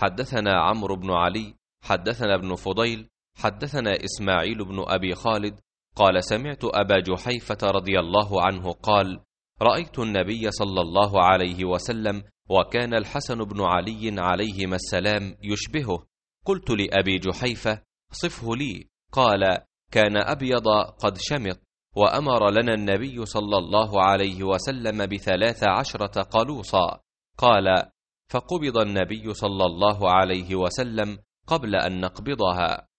حدثنا عمرو بن علي حدثنا ابن فضيل حدثنا إسماعيل بن أبي خالد قال سمعت أبا جحيفة رضي الله عنه قال رأيت النبي صلى الله عليه وسلم وكان الحسن بن علي عليهما السلام يشبهه. قلت لأبي جحيفة صفه لي، قال كان أبيض قد شمط، وأمر لنا النبي صلى الله عليه وسلم ب13 قلوصا. قال فقبض النبي صلى الله عليه وسلم قبل أن نقبضها.